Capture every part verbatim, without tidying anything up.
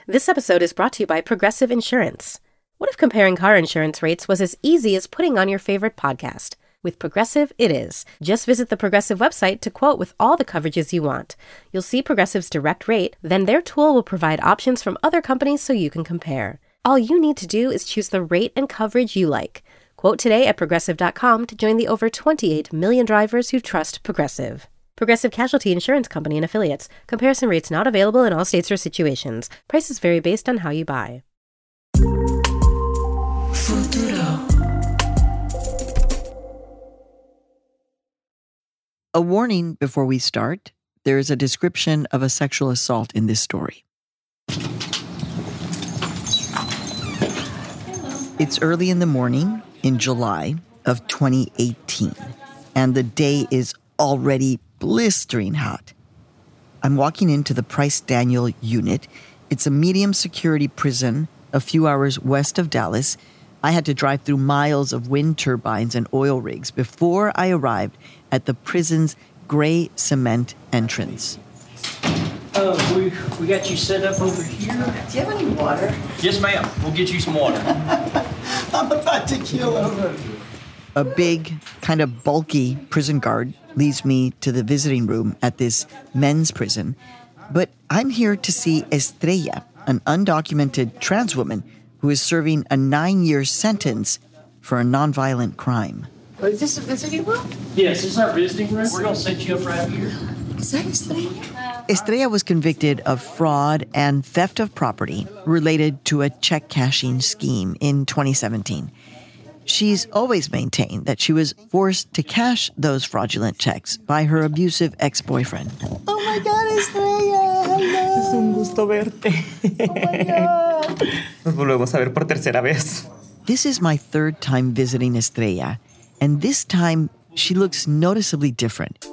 This episode is brought to you by Progressive Insurance. What if comparing car insurance rates was as easy as putting on your favorite podcast? With Progressive, it is. Just visit the Progressive website to quote with all the coverages you want. You'll see Progressive's direct rate, then their tool will provide options from other companies so you can compare. All you need to do is choose the rate and coverage you like. Quote today at Progressive dot com to join the over twenty-eight million drivers who trust Progressive. Progressive Casualty Insurance Company and Affiliates. Comparison rates not available in all states or situations. Prices vary based on how you buy. Futuro. A warning before we start. There is a description of a sexual assault in this story. It's early in the morning in July of twenty eighteen, and the day is already blistering hot. I'm walking into the Price Daniel unit. It's a medium security prison a few hours west of Dallas. I had to drive through miles of wind turbines and oil rigs before I arrived at the prison's gray cement entrance. Oh, we, we got you set up over here. Do you have any water? Yes, ma'am. We'll get you some water. I'm about to keel over. A big, kind of bulky prison guard leads me to the visiting room at this men's prison. But I'm here to see Estrella, an undocumented trans woman who is serving a nine-year sentence for a nonviolent crime. Is this a visiting room? Yes, this is our visiting room. We're going to set you up right here. Is that Estrella? Estrella was convicted of fraud and theft of property related to a check cashing scheme in twenty seventeen. She's always maintained that she was forced to cash those fraudulent checks by her abusive ex-boyfriend. Oh my God, Estrella! Hello! Es un gusto verte. Oh my God! Nos volvemos a ver por tercera vez. This is my third time visiting Estrella, and this time she looks noticeably different.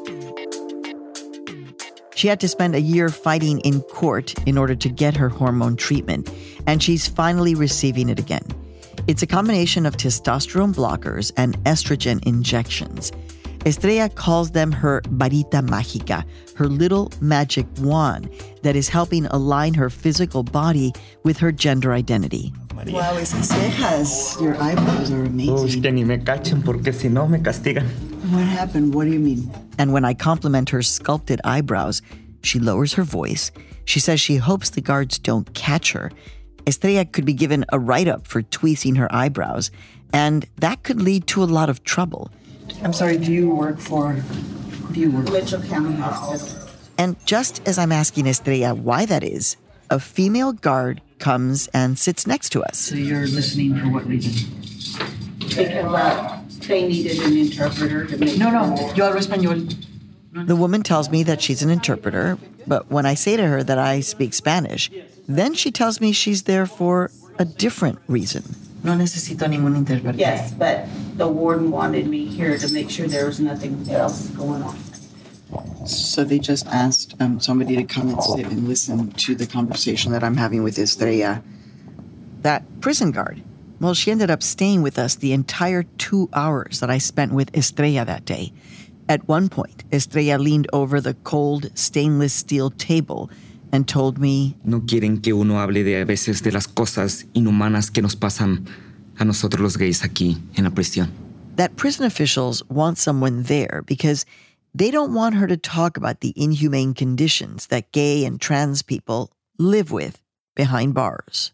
She had to spend a year fighting in court in order to get her hormone treatment, and she's finally receiving it again. It's a combination of testosterone blockers and estrogen injections. Estrella calls them her varita mágica, her little magic wand that is helping align her physical body with her gender identity. Wow, esas cejas, your eyebrows are amazing. Uy, que ni me cachen porque si no me castigan. What happened? What do you mean? And when I compliment her sculpted eyebrows, she lowers her voice. She says she hopes the guards don't catch her. Estrella could be given a write-up for tweezing her eyebrows, and that could lead to a lot of trouble. I'm sorry, do you work for... Who do you work for? Mitchell County Hospital. And just as I'm asking Estrella why that is, a female guard comes and sits next to us. So you're listening for what reason? Because uh, they needed an interpreter to make... No, no, yo hablo español. The woman tells me that she's an interpreter, but when I say to her that I speak Spanish, then she tells me she's there for a different reason. No necesito ningún intérprete. Yes, but the warden wanted me here to make sure there was nothing else going on. So they just asked um, somebody to come and sit and listen to the conversation that I'm having with Estrella. That prison guard, well, she ended up staying with us the entire two hours that I spent with Estrella that day. At one point, Estrella leaned over the cold stainless steel table and told me, No quieren que uno hable de a veces de las cosas inhumanas que nos pasan a nosotros los gays aquí en la prisión. That prison officials want someone there because they don't want her to talk about the inhumane conditions that gay and trans people live with behind bars.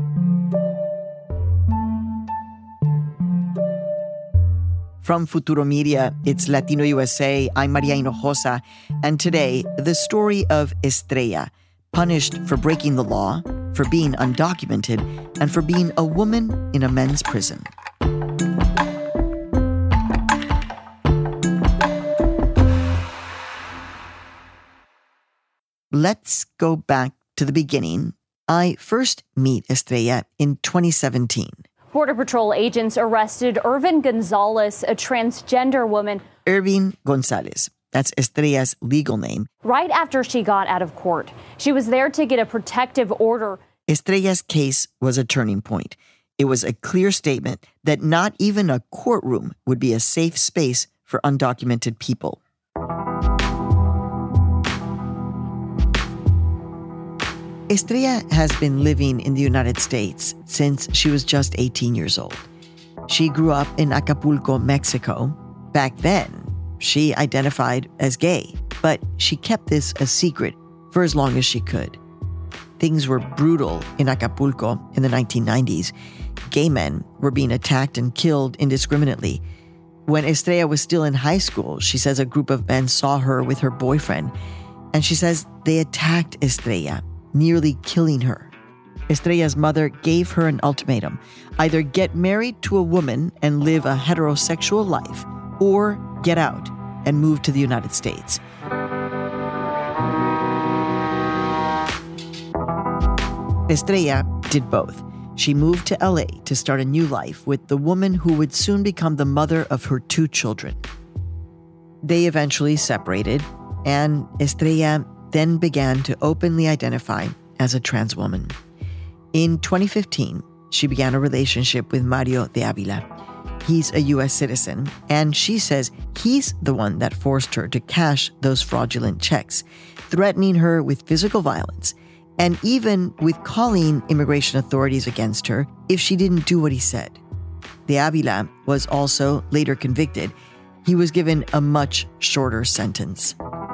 From Futuro Media, it's Latino U S A. I'm Maria Hinojosa. And today, the story of Estrella, punished for breaking the law, for being undocumented, and for being a woman in a men's prison. Let's go back to the beginning. I first meet Estrella in twenty seventeen. Border Patrol agents arrested Irvin Gonzalez, a transgender woman. Irvin Gonzalez. That's Estrella's legal name. Right after she got out of court. She was there to get a protective order. Estrella's case was a turning point. It was a clear statement that not even a courtroom would be a safe space for undocumented people. Estrella has been living in the United States since she was just eighteen years old. She grew up in Acapulco, Mexico. Back then, she identified as gay, but she kept this a secret for as long as she could. Things were brutal in Acapulco in the nineteen nineties. Gay men were being attacked and killed indiscriminately. When Estrella was still in high school, she says a group of men saw her with her boyfriend, and she says they attacked Estrella, nearly killing her. Estrella's mother gave her an ultimatum: either get married to a woman and live a heterosexual life, or get out and move to the United States. Estrella did both. She moved to L A to start a new life with the woman who would soon become the mother of her two children. They eventually separated, and Estrella then began to openly identify as a trans woman. In twenty fifteen, she began a relationship with Mario de Avila. He's a U S citizen, and she says he's the one that forced her to cash those fraudulent checks, threatening her with physical violence, and even with calling immigration authorities against her if she didn't do what he said. De Avila was also later convicted. He was given a much shorter sentence.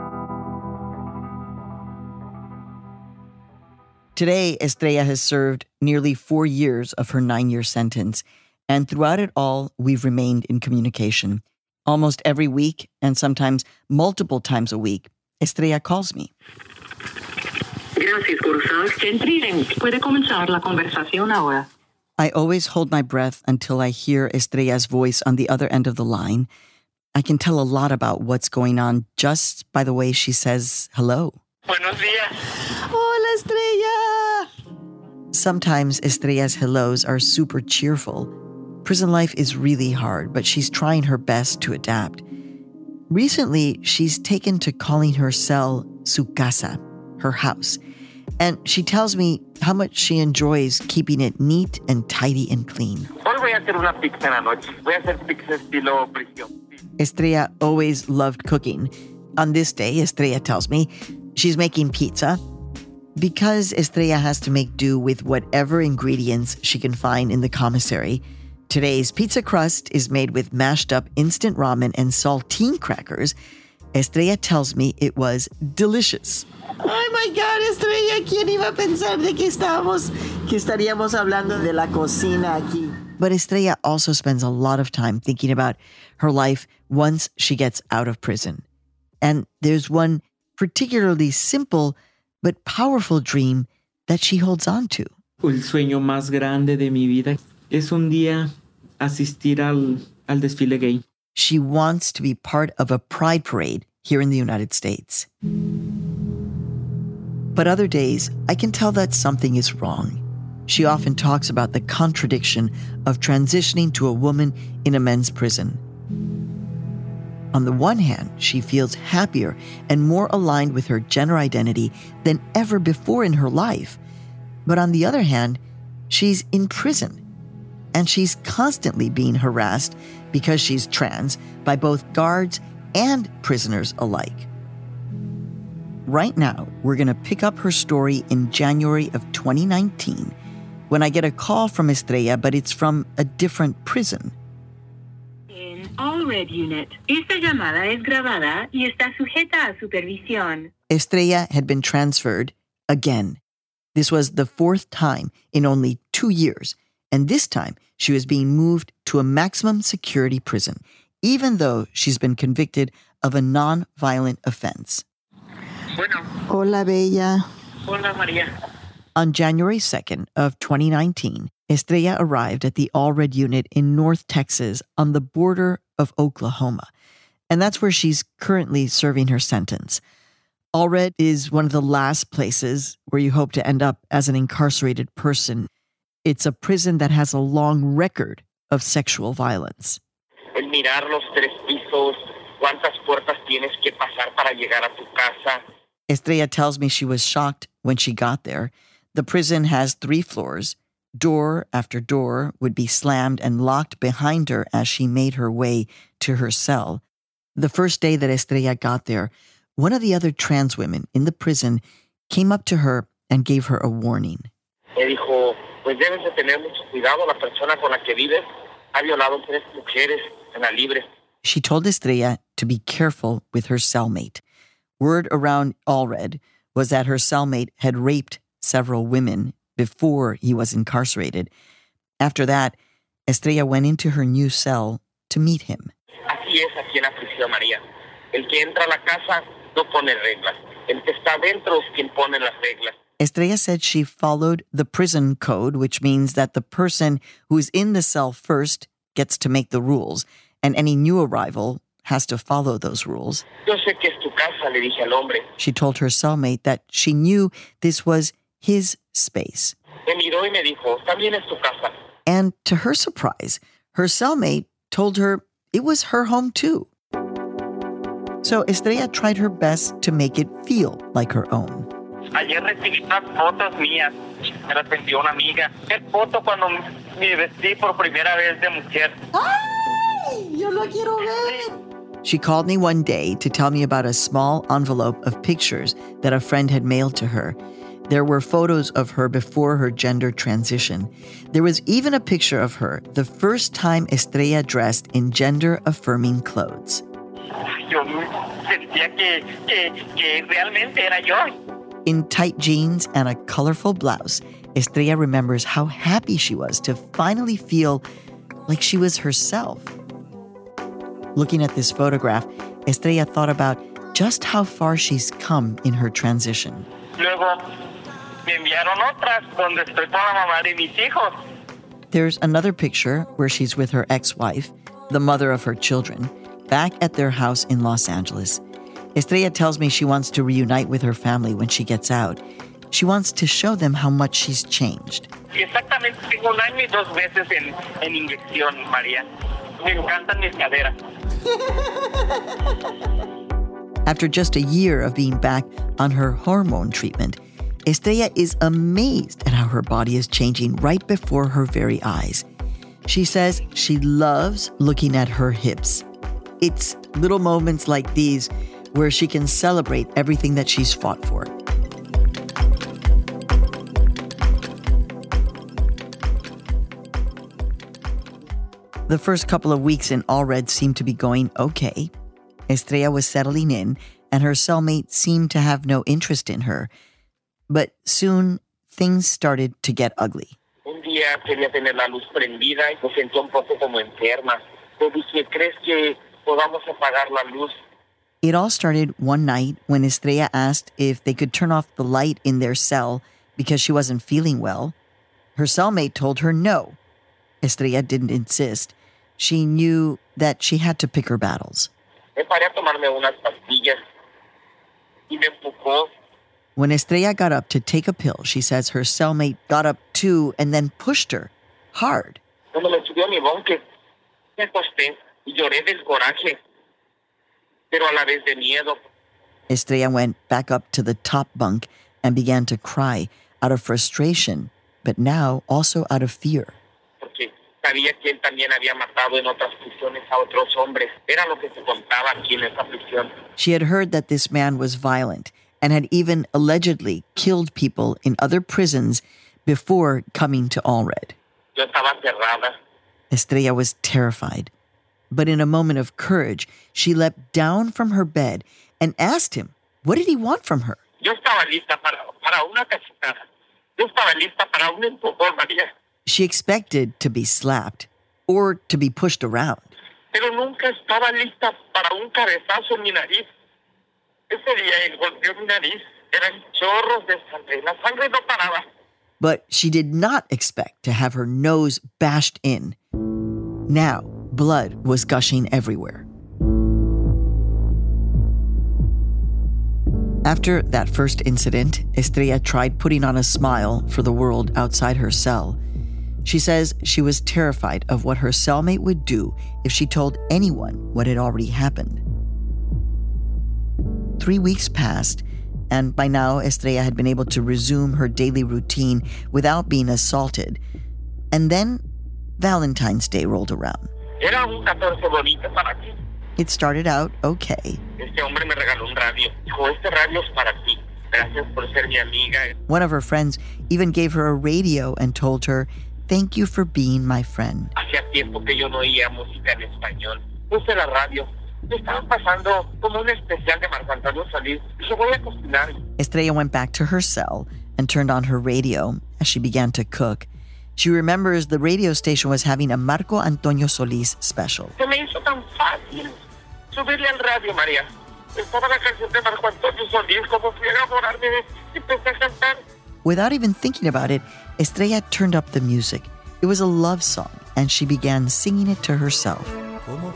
Today, Estrella has served nearly four years of her nine-year sentence, and throughout it all, we've remained in communication. Almost every week, and sometimes multiple times a week, Estrella calls me. Gracias por usar Centrilen. Puede comenzar la conversación ahora. I always hold my breath until I hear Estrella's voice on the other end of the line. I can tell a lot about what's going on just by the way she says hello. Buenos días. Hola, Estrella! Sometimes Estrella's hellos are super cheerful. Prison life is really hard, but she's trying her best to adapt. Recently, she's taken to calling her cell su casa, her house. And she tells me how much she enjoys keeping it neat and tidy and clean. Hoy voy a hacer una pizza en la noche. Voy a hacer pizza estilo prisión. Estrella always loved cooking. On this day, Estrella tells me, she's making pizza. Because Estrella has to make do with whatever ingredients she can find in the commissary, today's pizza crust is made with mashed up instant ramen and saltine crackers. Estrella tells me it was delicious. Oh my God, Estrella, ¿quién iba a pensar de que estábamos, que estaríamos hablando de la cocina aquí? But Estrella also spends a lot of time thinking about her life once she gets out of prison. And there's one particularly simple but powerful dream that she holds on to. El sueño más grande de mi vida es un día asistir al, al desfile gay. She wants to be part of a pride parade here in the United States. But other days, I can tell that something is wrong. She often talks about the contradiction of transitioning to a woman in a men's prison. On the one hand, she feels happier and more aligned with her gender identity than ever before in her life. But on the other hand, she's in prison. And she's constantly being harassed because she's trans by both guards and prisoners alike. Right now, we're going to pick up her story in January of twenty nineteen when I get a call from Estrella, but it's from a different prison. In all red unit, esta llamada es grabada y está sujeta a supervisión. Estrella had been transferred again. This was the fourth time in only two years, and this time she was being moved to a maximum security prison, even though she's been convicted of a non-violent offense. Bueno. Hola, Bella. Hola, María. On January second of twenty nineteen, Estrella arrived at the All-Red Unit in North Texas on the border of Oklahoma, and that's where she's currently serving her sentence. All-Red is one of the last places where you hope to end up as an incarcerated person. It's a prison that has a long record of sexual violence. El mirar los tres pisos, cuántas puertas tienes que pasar para llegar a tu casa. Estrella tells me she was shocked when she got there. The prison has three floors. Door after door would be slammed and locked behind her as she made her way to her cell. The first day that Estrella got there, one of the other trans women in the prison came up to her and gave her a warning. Me dijo, pues debes de tener mucho cuidado, la persona con la que vives ha violado tres mujeres en la libre. She told Estrella to be careful with her cellmate. Word around Allred was that her cellmate had raped several women before he was incarcerated. After that, Estrella went into her new cell to meet him. Así es aquí en la prisión, María. El que entra a la casa no pone reglas. El que está dentro es quien pone las reglas. Estrella said she followed the prison code, which means that the person who is in the cell first gets to make the rules, and any new arrival has to follow those rules. Yo sé que es tu casa, le dije al hombre. She told her cellmate that she knew this was his space. Me miró y me dijo, también es tu casa. And to her surprise, her cellmate told her it was her home too. So Estrella tried her best to make it feel like her own. Ayer recibí unas fotos mías. Me las envió una amiga. Es foto cuando me vestí por primera vez de mujer. ¡Ay! Yo lo quiero ver. She called me one day to tell me about a small envelope of pictures that a friend had mailed to her. There were photos of her before her gender transition. There was even a picture of her the first time Estrella dressed in gender-affirming clothes. Yo sentía que, que, que realmente era yo. In tight jeans and a colorful blouse, Estrella remembers how happy she was to finally feel like she was herself. Looking at this photograph, Estrella thought about just how far she's come in her transition. Luego me enviaron otras donde estoy con la mamá de mis hijos. There's another picture where she's with her ex-wife, the mother of her children, back at their house in Los Angeles. Estrella tells me she wants to reunite with her family when she gets out. She wants to show them how much she's changed. Exactamente, tengo un año y dos meses en, en inyección, María. Me encantan mis caderas. After just a year of being back on her hormone treatment, Estrella is amazed at how her body is changing right before her very eyes. She says she loves looking at her hips. It's little moments like these where she can celebrate everything that she's fought for. The first couple of weeks in Allred seemed to be going okay. Estrella was settling in, and her cellmate seemed to have no interest in her. But soon, things started to get ugly. Un día quería tener la luz prendida y me sentí un poco como enferma. Le dije, ¿crees que podamos apagar la luz? It all started one night when Estrella asked if they could turn off the light in their cell because she wasn't feeling well. Her cellmate told her no. Estrella didn't insist. She knew that she had to pick her battles. Me paré a tomarme unas pastillas y me empujó. When Estrella got up to take a pill, she says her cellmate got up too and then pushed her hard. Cuando me subió a mi bunk, me acosté y lloré del coraje, pero a la vez de miedo. Estrella went back up to the top bunk and began to cry out of frustration, but now also out of fear. Porque sabía que él también había matado en otras prisiones a otros hombres. Era lo que se contaba aquí en esta prisión. She had heard that this man was violent and had even allegedly killed people in other prisons before coming to Allred. Yo estaba cerrada. Estrella was terrified. But in a moment of courage, she leapt down from her bed and asked him, what did he want from her? Yo estaba lista para, para una cachetada. Yo estaba lista para un empujón, María. She expected to be slapped or to be pushed around. Pero nunca estaba lista para un cabezazo en mi nariz. Ese día él golpeó mi nariz. Eran chorros de sangre. La sangre no paraba. But she did not expect to have her nose bashed in. Now, blood was gushing everywhere. After that first incident, Estrella tried putting on a smile for the world outside her cell. She says she was terrified of what her cellmate would do if she told anyone what had already happened. Three weeks passed, and by now Estrella had been able to resume her daily routine without being assaulted. And then Valentine's Day rolled around. Era un catorce bonito para ti. It started out okay. Este hombre me regaló un radio. Dijo, este radio es para ti. Gracias por ser mi amiga. One of her friends even gave her a radio and told her, "Thank you for being my friend." Hacía tiempo que yo no oía música en español. Puse la radio. Me estaban pasando como un especial de Marco Antonio Solís. Dije, voy a cocinar. Estrella went back to her cell and turned on her radio as she began to cook. She remembers the radio station was having a Marco Antonio Solís special. Se me hizo tan fácil subirle al radio, María. Estaba la canción de Marco Antonio Solís, como fui a enamorarme y empecé a cantar. Without even thinking about it, Estrella turned up the music. It was a love song, and she began singing it to herself. Cuando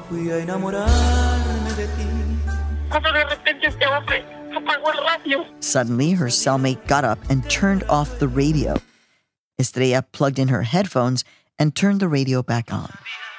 de repente este hombre apagó el radio. Suddenly, her cellmate got up and turned off the radio. Estrella plugged in her headphones and turned the radio back on.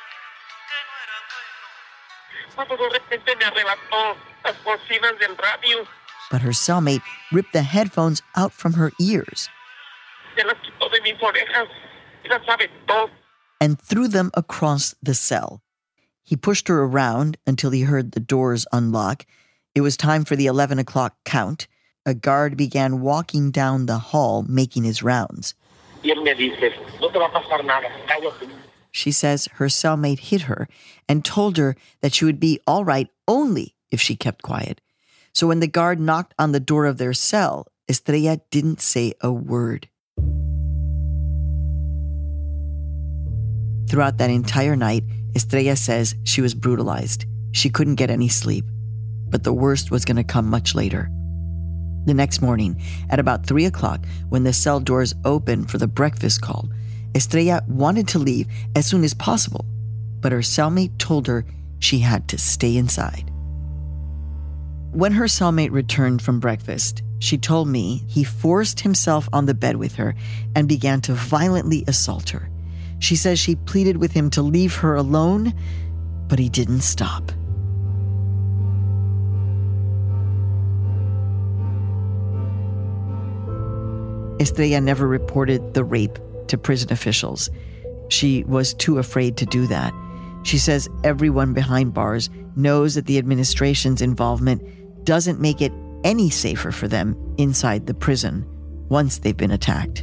Cuando de repente me arrebató las bocinas del radio. But her cellmate ripped the headphones out from her ears Se las quitó de mis orejas y las aventó. and threw them across the cell. He pushed her around until he heard the doors unlock. It was time for the eleven o'clock count. A guard began walking down the hall, making his rounds. Y él me dice, no te va a pasar nada, cállate. She says her cellmate hit her and told her that she would be all right only if she kept quiet. So when the guard knocked on the door of their cell, Estrella didn't say a word. Throughout that entire night, Estrella says she was brutalized. She couldn't get any sleep. But the worst was going to come much later. The next morning, at about three o'clock, when the cell doors opened for the breakfast call, Estrella wanted to leave as soon as possible, but her cellmate told her she had to stay inside. When her cellmate returned from breakfast, she told me he forced himself on the bed with her and began to violently assault her. She says she pleaded with him to leave her alone, but he didn't stop. Estrella never reported the rape to prison officials. She was too afraid to do that. She says everyone behind bars knows that the administration's involvement doesn't make it any safer for them inside the prison once they've been attacked.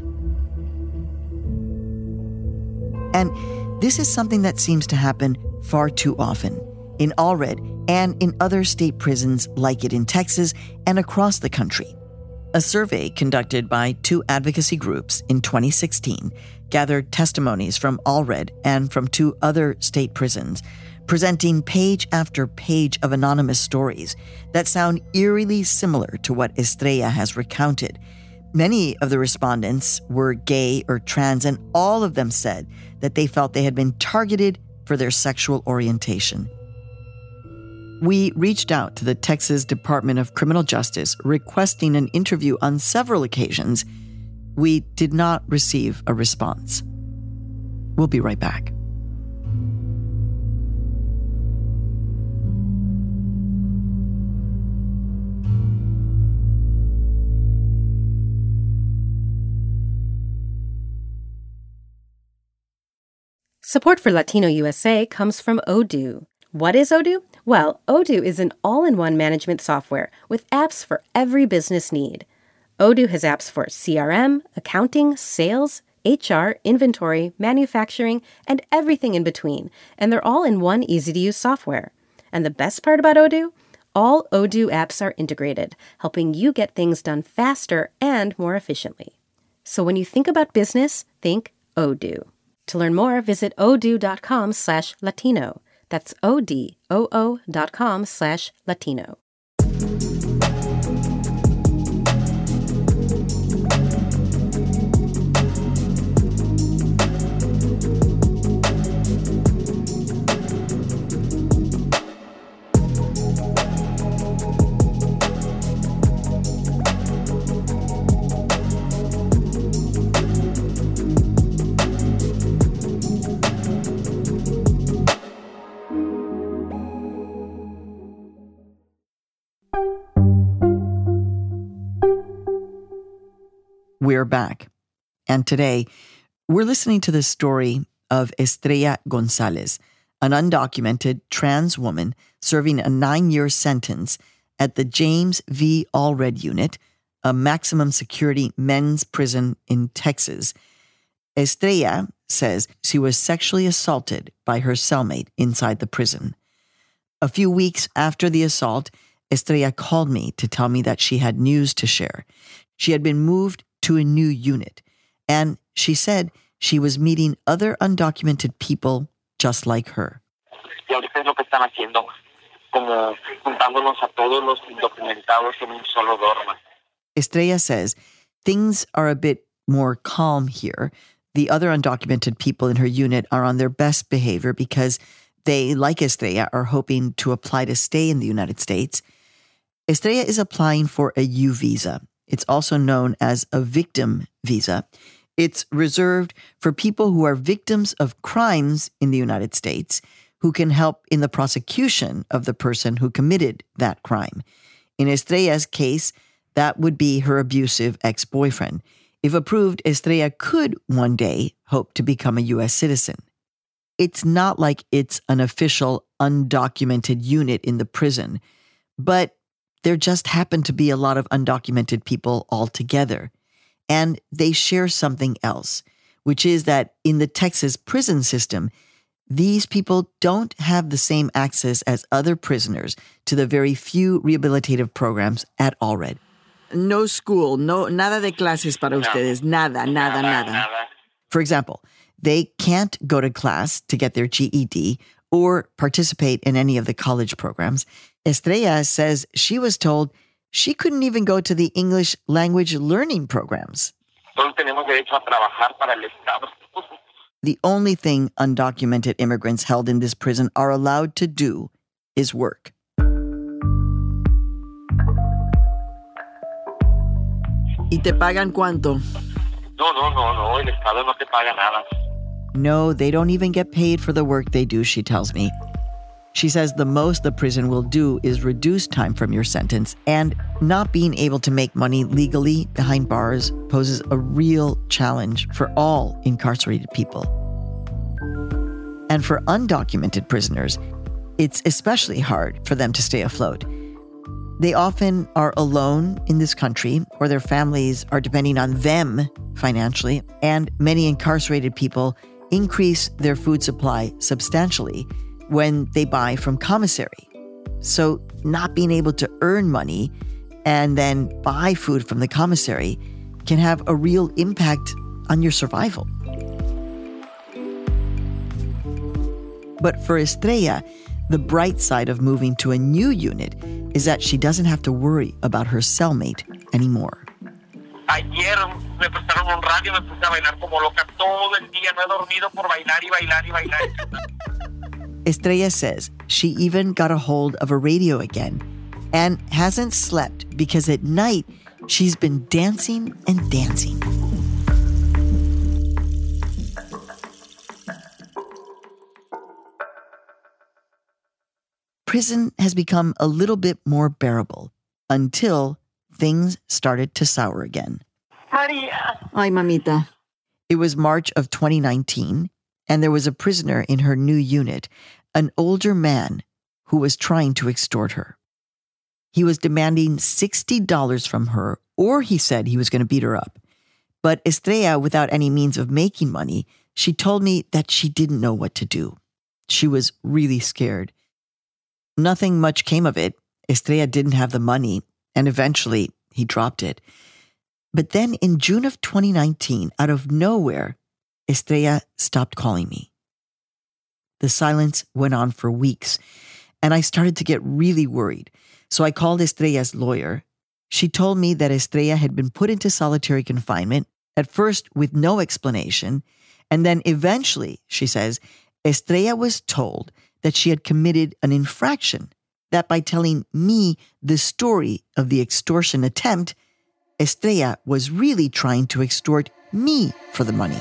And this is something that seems to happen far too often in Allred and in other state prisons like it in Texas and across the country. A survey conducted by two advocacy groups in twenty sixteen gathered testimonies from Allred and from two other state prisons, presenting page after page of anonymous stories that sound eerily similar to what Estrella has recounted. Many of the respondents were gay or trans, and all of them said that they felt they had been targeted for their sexual orientation. We reached out to the Texas Department of Criminal Justice requesting an interview on several occasions. We did not receive a response. We'll be right back. Support for Latino U S A comes from Odoo. What is Odoo? Well, Odoo is an all-in-one management software with apps for every business need. Odoo has apps for C R M, accounting, sales, H R, inventory, manufacturing, and everything in between, and they're all in one easy-to-use software. And the best part about Odoo? All Odoo apps are integrated, helping you get things done faster and more efficiently. So when you think about business, think Odoo. To learn more, visit odoo.com slash Latino. That's O-D-O-O dot com slash Latino. We're back. And today, we're listening to the story of Estrella Gonzalez, an undocumented trans woman serving a nine-year sentence at the James V. Allred Unit, a maximum security men's prison in Texas. Estrella says she was sexually assaulted by her cellmate inside the prison. A few weeks after the assault, Estrella called me to tell me that she had news to share. She had been moved to a new unit, and she said she was meeting other undocumented people just like her. Estrella says things are a bit more calm here. The other undocumented people in her unit are on their best behavior because they, like Estrella, are hoping to apply to stay in the United States. Estrella is applying for a U visa. It's also known as a victim visa. It's reserved for people who are victims of crimes in the United States who can help in the prosecution of the person who committed that crime. In Estrella's case, that would be her abusive ex-boyfriend. If approved, Estrella could one day hope to become a U S citizen. It's not like it's an official undocumented unit in the prison, but there just happen to be a lot of undocumented people altogether. And they share something else, which is that in the Texas prison system, these people don't have the same access as other prisoners to the very few rehabilitative programs at Allred. No school, no nada de clases para ustedes, nada, nada, nada. For example, they can't go to class to get their G E D or participate in any of the college programs. Estrella says she was told she couldn't even go to the English language learning programs. The only thing undocumented immigrants held in this prison are allowed to do is work. ¿Y te pagan cuánto? No, no, no, no. El Estado no te paga nada. No, they don't even get paid for the work they do, she tells me. She says the most the prison will do is reduce time from your sentence, and not being able to make money legally behind bars poses a real challenge for all incarcerated people. And for undocumented prisoners, it's especially hard for them to stay afloat. They often are alone in this country, or their families are depending on them financially, and many incarcerated people increase their food supply substantially when they buy from commissary. So not being able to earn money and then buy food from the commissary can have a real impact on your survival. But for Estrella, the bright side of moving to a new unit is that she doesn't have to worry about her cellmate anymore. Ayer me prestaron un radio, me puse a bailar como loca todo el día, no he dormido por bailar y bailar y bailar. Estrella says she even got a hold of a radio again and hasn't slept because at night she's been dancing and dancing. Prison has become a little bit more bearable until things started to sour again. Maria. Ay, mamita. It was March of twenty nineteen, and there was a prisoner in her new unit, an older man who was trying to extort her. He was demanding sixty dollars from her, or he said he was going to beat her up. But Estrella, without any means of making money, she told me that she didn't know what to do. She was really scared. Nothing much came of it. Estrella didn't have the money, and eventually he dropped it. But then in June of twenty nineteen, out of nowhere, Estrella stopped calling me. The silence went on for weeks, and I started to get really worried. So I called Estrella's lawyer. She told me that Estrella had been put into solitary confinement, at first with no explanation, and then eventually, she says, Estrella was told that she had committed an infraction, that by telling me the story of the extortion attempt, Estrella was really trying to extort me for the money.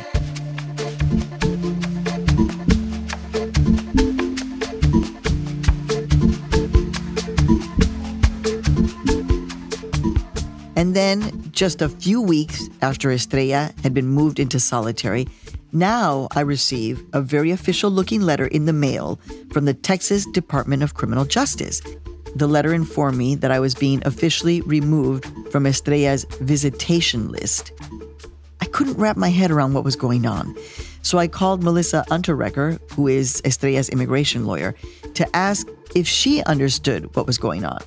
And then, just a few weeks after Estrella had been moved into solitary, now I receive a very official-looking letter in the mail from the Texas Department of Criminal Justice. the letter informed me that I was being officially removed from Estrella's visitation list. I couldn't wrap my head around what was going on, so I called Melissa Unterrecker, who is Estrella's immigration lawyer, to ask if she understood what was going on.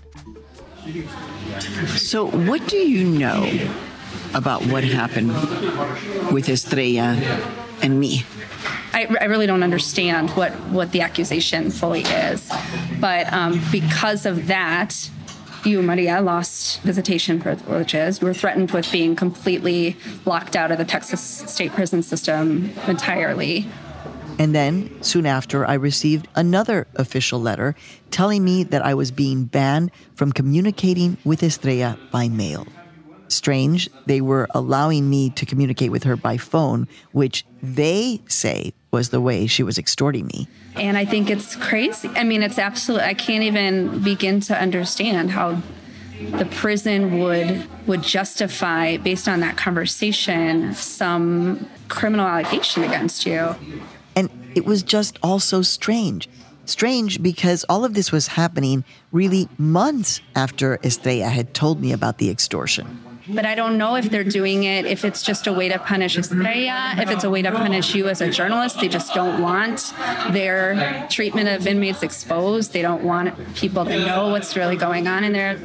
So what do you know about what happened with Estrella and me? I, I really don't understand what, what the accusation fully is. But um, because of that, you, Maria, lost visitation privileges. You were threatened with being completely locked out of the Texas state prison system entirely. And then, soon after, I received another official letter telling me that I was being banned from communicating with Estrella by mail. Strange, they were allowing me to communicate with her by phone, which they say was the way she was extorting me. And I think it's crazy. I mean, it's absolutely, I can't even begin to understand how the prison would would justify, based on that conversation, some criminal allegation against you. And it was just all so strange. Strange because all of this was happening really months after Estrella had told me about the extortion. But I don't know if they're doing it, if it's just a way to punish Estrella, if it's a way to punish you as a journalist. They just don't want their treatment of inmates exposed. They don't want people to know what's really going on in there.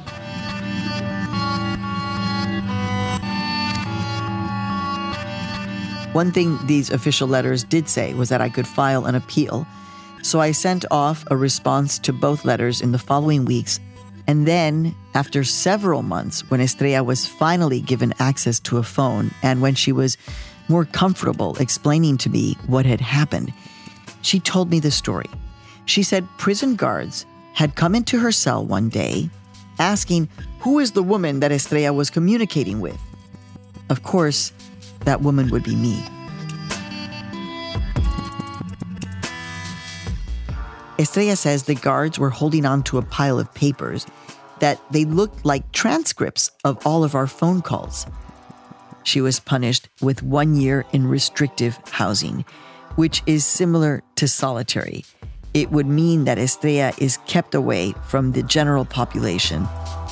One thing these official letters did say was that I could file an appeal. So I sent off a response to both letters in the following weeks. And then, after several months, when Estrella was finally given access to a phone and when she was more comfortable explaining to me what had happened, she told me the story. She said prison guards had come into her cell one day asking who is the woman that Estrella was communicating with. Of course, that woman would be me. Estrella says the guards were holding on to a pile of papers that they looked like transcripts of all of our phone calls. She was punished with one year in restrictive housing, which is similar to solitary. It would mean that Estrella is kept away from the general population.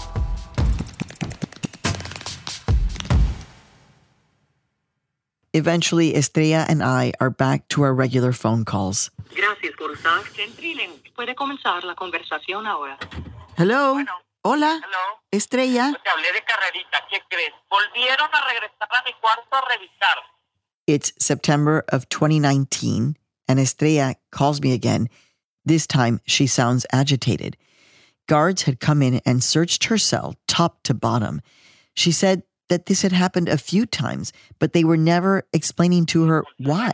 Eventually, Estrella and I are back to our regular phone calls. Gracias por usar CenturyLink. Puede comenzar la conversación ahora. Hello. Bueno. Hola. Hello. Estrella. Te hablé de carrerita. ¿Qué crees? Volvieron a regresar a mi cuarto a revisar. It's September of twenty nineteen, and Estrella calls me again. This time, she sounds agitated. Guards had come in and searched her cell top to bottom. She said that this had happened a few times, but they were never explaining to her why.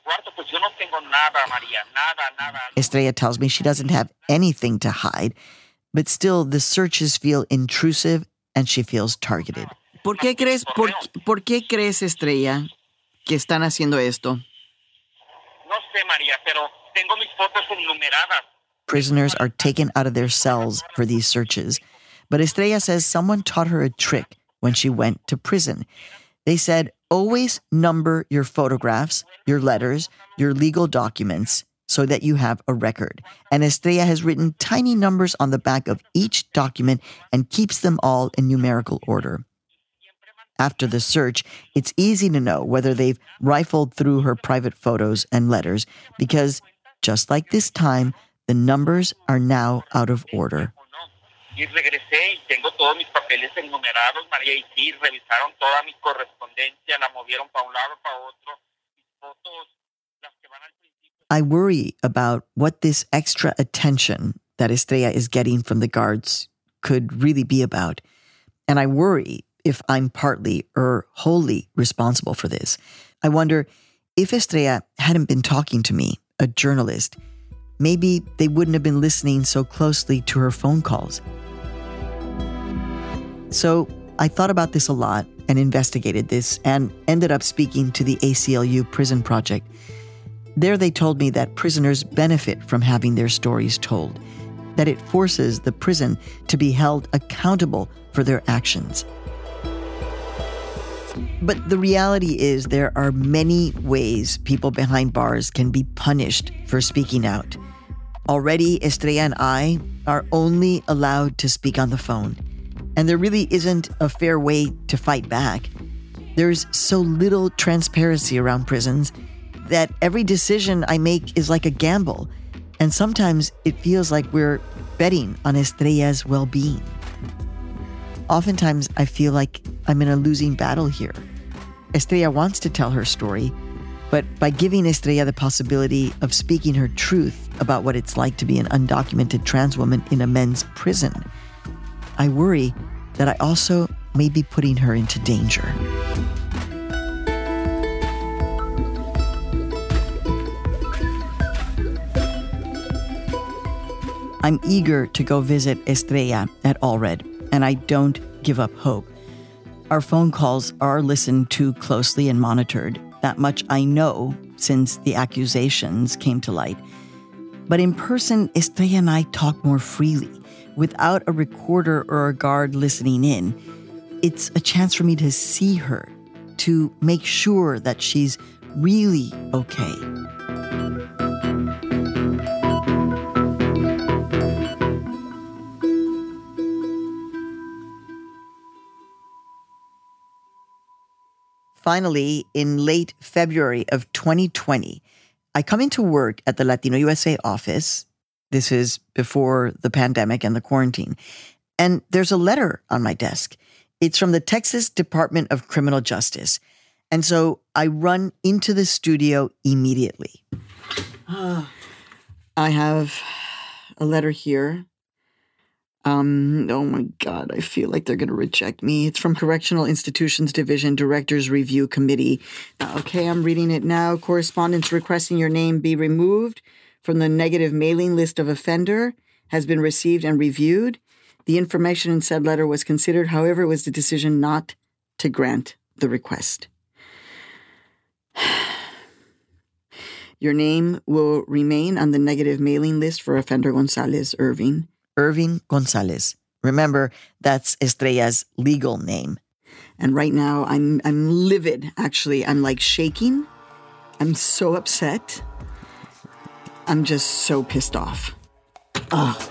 Estrella tells me she doesn't have anything to hide, but still the searches feel intrusive and she feels targeted. ¿Por qué crees, por, por qué crees, Estrella, que están haciendo esto? No sé, María, pero tengo mis fotos enumeradas. Prisoners are taken out of their cells for these searches, but Estrella says someone taught her a trick when she went to prison. They said, always number your photographs, your letters, your legal documents so that you have a record. And Estrella has written tiny numbers on the back of each document and keeps them all in numerical order. After the search, it's easy to know whether they've rifled through her private photos and letters because, just like this time, the numbers are now out of order. Y regresé y tengo todos mis papeles enumerados, María, y sí, revisaron toda mi correspondencia, la movieron para un lado, para otro, mis fotos, las que van al principio. I worry about what this extra attention that Estrella is getting from the guards could really be about. And I worry if I'm partly or wholly responsible for this. I wonder if Estrella hadn't been talking to me, a journalist, maybe they wouldn't have been listening so closely to her phone calls. So I thought about this a lot and investigated this and ended up speaking to the A C L U Prison Project. There they told me that prisoners benefit from having their stories told, that it forces the prison to be held accountable for their actions. But the reality is there are many ways people behind bars can be punished for speaking out. Already, Estrella and I are only allowed to speak on the phone. And there really isn't a fair way to fight back. There's so little transparency around prisons that every decision I make is like a gamble. And sometimes it feels like we're betting on Estrella's well-being. Oftentimes, I feel like I'm in a losing battle here. Estrella wants to tell her story, but by giving Estrella the possibility of speaking her truth about what it's like to be an undocumented trans woman in a men's prison, I worry that I also may be putting her into danger. I'm eager to go visit Estrella at Allred, and I don't give up hope. Our phone calls are listened to closely and monitored. That much I know since the accusations came to light. But in person, Estrella and I talk more freely, without a recorder or a guard listening in. It's a chance for me to see her, to make sure that she's really okay. Finally, in late February of twenty twenty, I come into work at the Latino U S A office. This is before the pandemic and the quarantine. And there's a letter on my desk. It's from the Texas Department of Criminal Justice. And so I run into the studio immediately. I have a letter here. Um, oh my God, I feel like they're going to reject me. It's from Correctional Institutions Division Directors Review Committee. Okay, I'm reading it now. Correspondence requesting your name be removed from the negative mailing list of offender has been received and reviewed. The information in said letter was considered. However, it was the decision not to grant the request. Your name will remain on the negative mailing list for offender Gonzalez Irving. Irving Gonzalez. Remember, that's Estrella's legal name. And right now, I'm I'm livid, actually. I'm like shaking. I'm so upset. I'm just so pissed off. Ugh.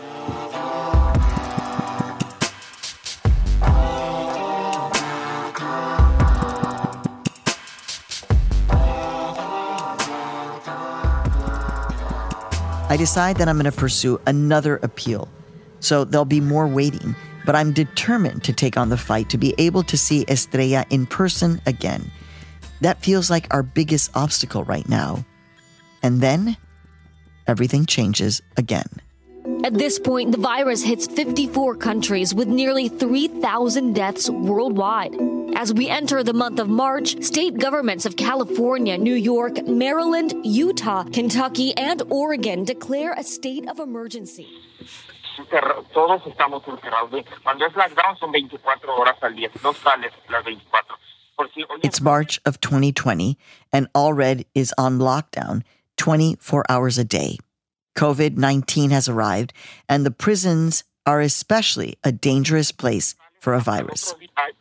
I decide that I'm going to pursue another appeal. So there'll be more waiting, but I'm determined to take on the fight to be able to see Estrella in person again. That feels like our biggest obstacle right now. And then, everything changes again. At this point, the virus hits fifty-four countries with nearly three thousand deaths worldwide. As we enter the month of March, state governments of California, New York, Maryland, Utah, Kentucky, and Oregon declare a state of emergency. Todos estamos encerrados. Cuando es lockdown son veinticuatro horas al día. No sales las veinticuatro. It's March of twenty twenty, and Allred is on lockdown twenty-four hours a day. covid nineteen has arrived, and the prisons are especially a dangerous place for a virus.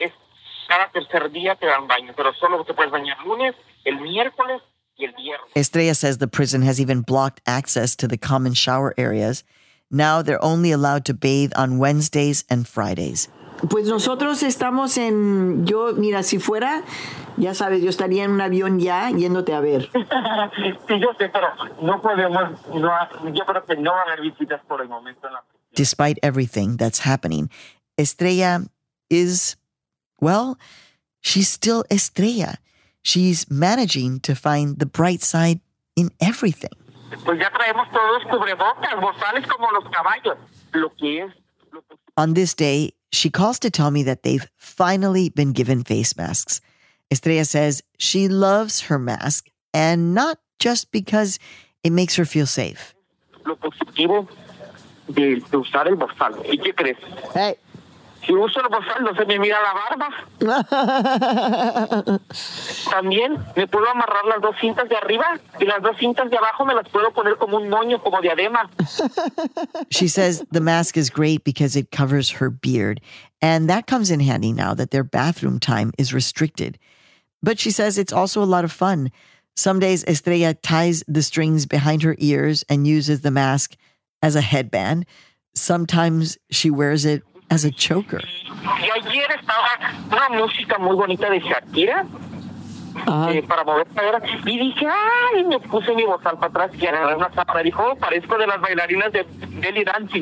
Estrella says the prison has even blocked access to the common shower areas. Now they're only allowed to bathe on Wednesdays and Fridays. Pues nosotros estamos en, yo, mira, si fuera, ya sabes, yo estaría en un avión ya yéndote a ver. Sí, yo sé, pero no podemos, no, yo creo que no va a haber visitas por el momento en la prisión. Despite everything that's happening, Estrella is, well, she's still Estrella. She's managing to find the bright side in everything. Pues ya traemos todos cubrebocas, bozales como los caballos. Lo que es, lo que... On this day, she calls to tell me that they've finally been given face masks. Estrella says she loves her mask, and not just because it makes her feel safe. Lo positivo de, de usar el bozal. ¿Y qué crees? Hey. Si uso el bozal, no se me mira la barba. También me puedo amarrar las dos cintas de arriba y las dos cintas de abajo me las puedo poner como un moño, como diadema. She says the mask is great because it covers her beard, and that comes in handy now that their bathroom time is restricted. But she says it's also a lot of fun. Some days Estrella ties the strings behind her ears and uses the mask as a headband. Sometimes she wears it as a choker. Y ayer estaba una música muy bonita de Shakira. Uh-huh. Eh, para mover cadera, y dije, ay, me puse mi bozal para atrás y agarré una sábana. Dijo, oh, parezco de las bailarinas de belly dancing.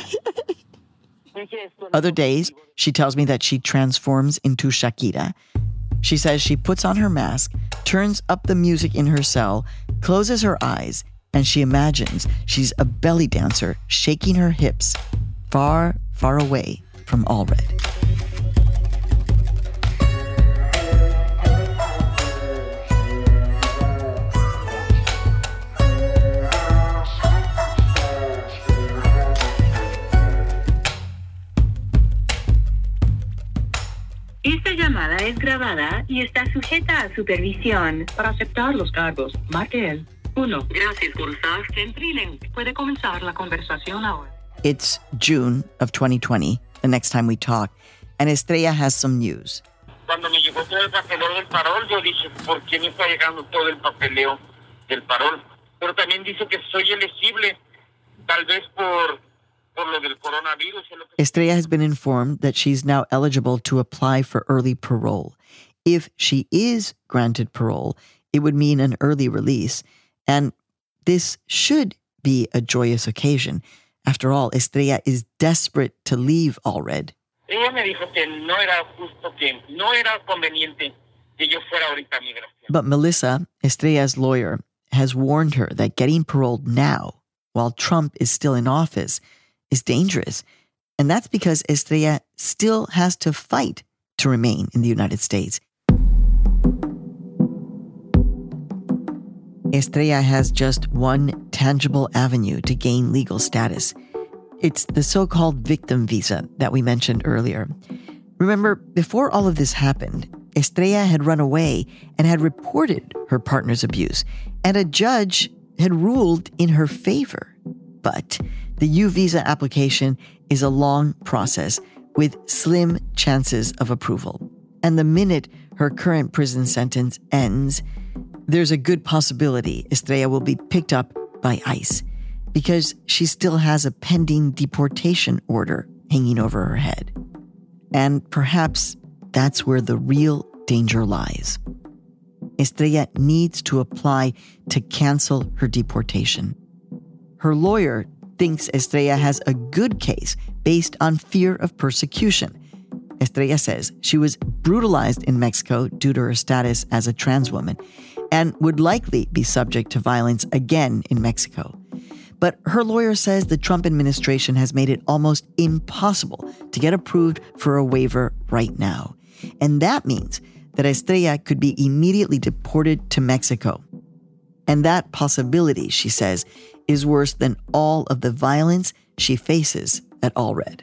Other days, she tells me that she transforms into Shakira. She says she puts on her mask, turns up the music in her cell, closes her eyes, and she imagines she's a belly dancer shaking her hips far, far away from Allred. Esta llamada es grabada y está sujeta a supervisión. Para aceptar los cargos, marque el uno. Gracias por usar Centrilen. Puede comenzar la conversación ahora. It's June of twenty twenty, the next time we talk, and Estrella has some news. Cuando me llegó todo el papeleo del parol, yo dije, ¿por qué me está llegando todo el papeleo del parol? Pero también dice que soy elegible, tal vez por... Estrella has been informed that she's now eligible to apply for early parole. If she is granted parole, it would mean an early release. And this should be a joyous occasion. After all, Estrella is desperate to leave Allred. Ella me dijo que no era justo, que no era conveniente que yo fuera ahorita a migración. But Melissa, Estrella's lawyer, has warned her that getting paroled now, while Trump is still in office, is dangerous. And that's because Estrella still has to fight to remain in the United States. Estrella has just one tangible avenue to gain legal status. It's the so-called victim visa that we mentioned earlier. Remember, before all of this happened, Estrella had run away and had reported her partner's abuse, and a judge had ruled in her favor. But the U visa application is a long process with slim chances of approval. And the minute her current prison sentence ends, there's a good possibility Estrella will be picked up by ICE because she still has a pending deportation order hanging over her head. And perhaps that's where the real danger lies. Estrella needs to apply to cancel her deportation. Her lawyer thinks Estrella has a good case based on fear of persecution. Estrella says she was brutalized in Mexico due to her status as a trans woman and would likely be subject to violence again in Mexico. But her lawyer says the Trump administration has made it almost impossible to get approved for a waiver right now. And that means that Estrella could be immediately deported to Mexico. And that possibility, she says, is worse than all of the violence she faces at Allred.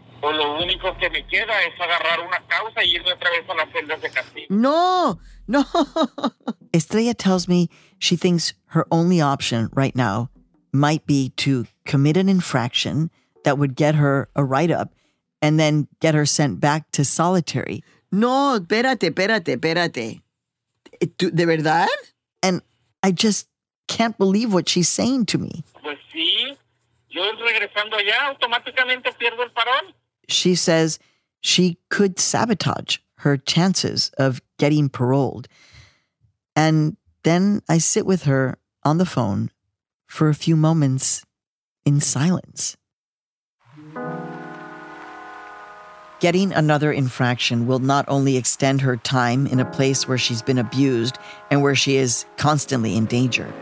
No, no. Estrella tells me she thinks her only option right now might be to commit an infraction that would get her a write-up and then get her sent back to solitary. No, espérate, espérate, espérate. ¿De verdad? And I just can't believe what she's saying to me. Pues sí, yo regresando allá automáticamente pierdo el parón. She says she could sabotage her chances of getting paroled. And then I sit with her on the phone for a few moments in silence. Getting another infraction will not only extend her time in a place where she's been abused and where she is constantly in danger,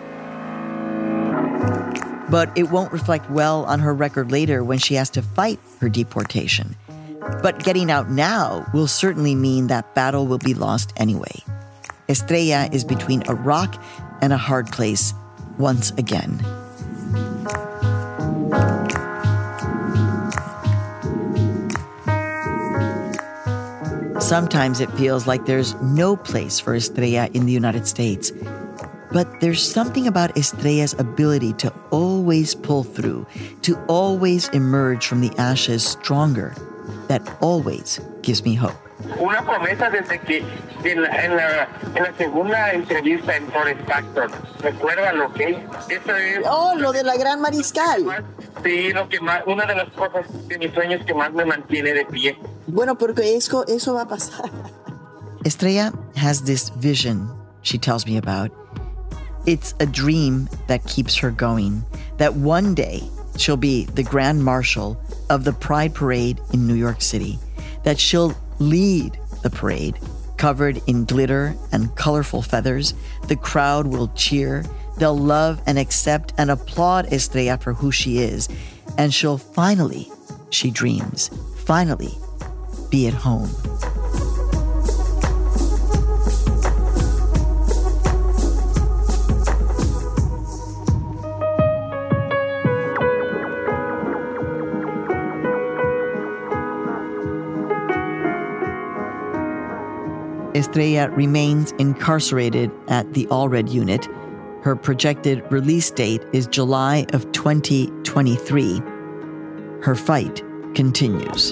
but it won't reflect well on her record later when she has to fight her deportation. But getting out now will certainly mean that battle will be lost anyway. Estrella is between a rock and a hard place once again. Sometimes it feels like there's no place for Estrella in the United States. But there's something about Estrella's ability to always pull through, to always emerge from the ashes stronger, that always gives me hope. Un una promesa desde que en la, en la, en la segunda entrevista en Forest Factor. Recuérdalo, ¿ok? Eso es... Oh, lo de la Gran Mariscal. Sí, lo que más, una de las cosas de mis sueños que más me mantiene de pie. Bueno, porque eso, eso va a pasar. Estrella has this vision she tells me about. It's a dream that keeps her going, that one day she'll be the Grand Marshal of the Pride Parade in New York City, that she'll lead the parade, covered in glitter and colorful feathers. The crowd will cheer. They'll love and accept and applaud Estrella for who she is. And she'll finally, she dreams, finally be at home. Estrella remains incarcerated at the Allred unit. Her projected release date is July of twenty twenty-three. Her fight continues.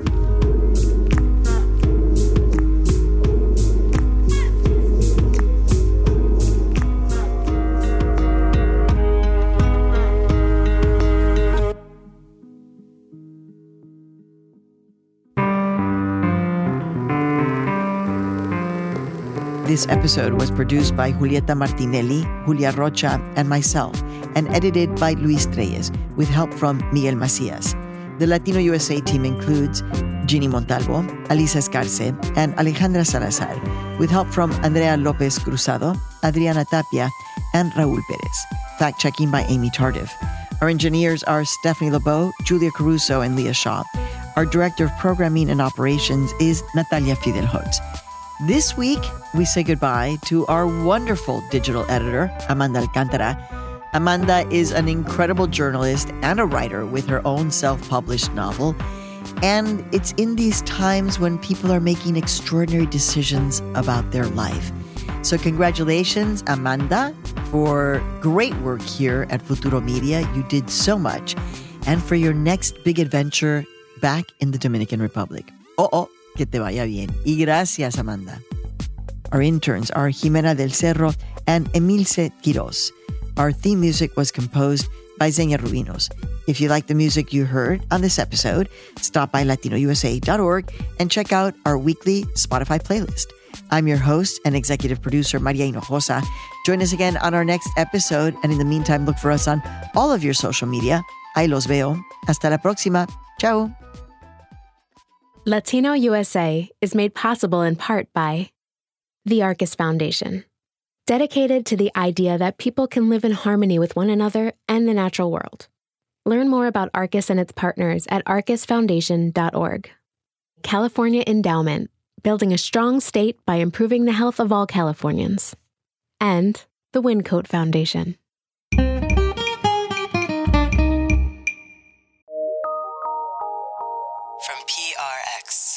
This episode was produced by Julieta Martinelli, Julia Rocha, and myself, and edited by Luis Treyes, with help from Miguel Macias. The Latino U S A team includes Ginny Montalvo, Alisa Escarce, and Alejandra Salazar, with help from Andrea Lopez Cruzado, Adriana Tapia, and Raul Perez. Fact-checking by Amy Tardif. Our engineers are Stephanie LeBeau, Julia Caruso, and Leah Shaw. Our director of programming and operations is Natalia Fidelhot. This week, we say goodbye to our wonderful digital editor, Amanda Alcantara. Amanda is an incredible journalist and a writer with her own self-published novel. And it's in these times when people are making extraordinary decisions about their life. So congratulations, Amanda, for great work here at Futuro Media. You did so much. And for your next big adventure back in the Dominican Republic. Oh, oh. Que te vaya bien. Y gracias, Amanda. Our interns are Jimena del Cerro and Emilce Quiroz. Our theme music was composed by Xenia Rubinos. If you like the music you heard on this episode, stop by latino u s a dot org and check out our weekly Spotify playlist. I'm your host and executive producer, Maria Hinojosa. Join us again on our next episode. And in the meantime, look for us on all of your social media. Ahí los veo. Hasta la próxima. Ciao. Latino U S A is made possible in part by the Arcus Foundation, dedicated to the idea that people can live in harmony with one another and the natural world. Learn more about Arcus and its partners at arcus foundation dot org. California Endowment, building a strong state by improving the health of all Californians. And the Wyncote Foundation. From P R X.